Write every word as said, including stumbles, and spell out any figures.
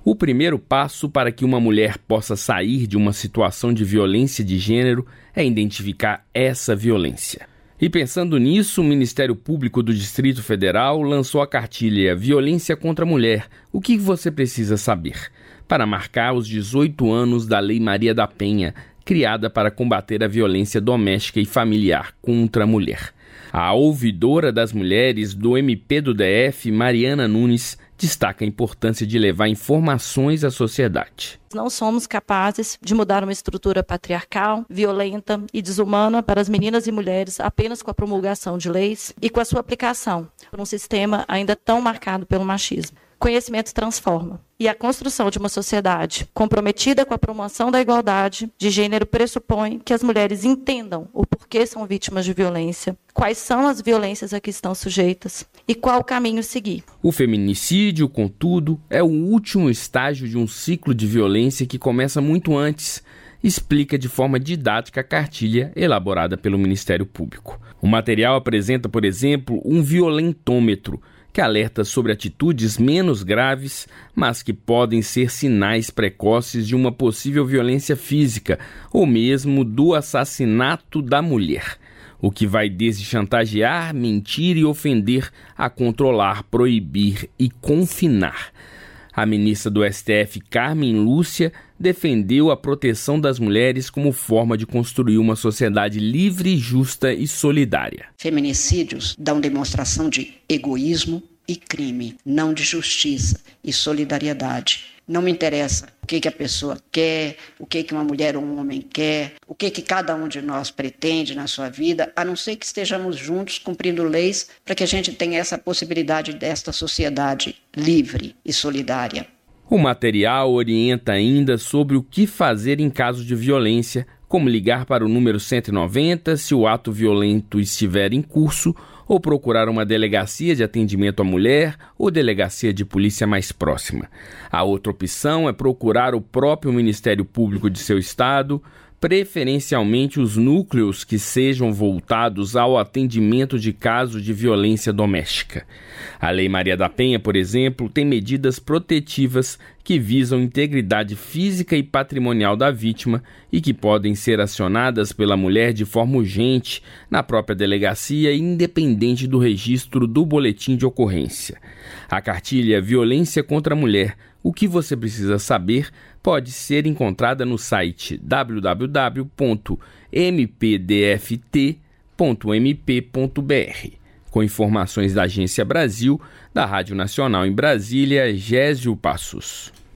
O primeiro passo para que uma mulher possa sair de uma situação de violência de gênero é identificar essa violência. E pensando nisso, o Ministério Público do Distrito Federal lançou a cartilha Violência contra a Mulher. O que você precisa saber? Para marcar os dezoito anos da Lei Maria da Penha, criada para combater a violência doméstica e familiar contra a mulher. A ouvidora das mulheres do M P do D F, Mariana Nunes, destaca a importância de levar informações à sociedade. Não somos capazes de mudar uma estrutura patriarcal, violenta e desumana para as meninas e mulheres apenas com a promulgação de leis e com a sua aplicação por um sistema ainda tão marcado pelo machismo. Conhecimento transforma. E a construção de uma sociedade comprometida com a promoção da igualdade de gênero pressupõe que as mulheres entendam o porquê são vítimas de violência, quais são as violências a que estão sujeitas e qual caminho seguir. O feminicídio, contudo, é o último estágio de um ciclo de violência que começa muito antes, explica de forma didática a cartilha elaborada pelo Ministério Público. O material apresenta, por exemplo, um violentômetro, que alerta sobre atitudes menos graves, mas que podem ser sinais precoces de uma possível violência física ou mesmo do assassinato da mulher, o que vai desde chantagear, mentir e ofender a controlar, proibir e confinar. A ministra do S T F, Carmen Lúcia, defendeu a proteção das mulheres como forma de construir uma sociedade livre, justa e solidária. Feminicídios dão demonstração de egoísmo e crime, não de justiça e solidariedade. Não me interessa o que, que a pessoa quer, o que, que uma mulher ou um homem quer, o que, que cada um de nós pretende na sua vida, a não ser que estejamos juntos cumprindo leis para que a gente tenha essa possibilidade desta sociedade livre e solidária. O material orienta ainda sobre o que fazer em caso de violência, como ligar para o número cento e noventa se o ato violento estiver em curso, ou procurar uma delegacia de atendimento à mulher ou delegacia de polícia mais próxima. A outra opção é procurar o próprio Ministério Público de seu estado, preferencialmente os núcleos que sejam voltados ao atendimento de casos de violência doméstica. A Lei Maria da Penha, por exemplo, tem medidas protetivas que visam a integridade física e patrimonial da vítima e que podem ser acionadas pela mulher de forma urgente na própria delegacia, independente do registro do boletim de ocorrência. A cartilha Violência contra a Mulher, o que você precisa saber, pode ser encontrada no site w w w ponto m p d f t ponto m p ponto b r. Com informações da Agência Brasil, da Rádio Nacional em Brasília, Gésio Passos.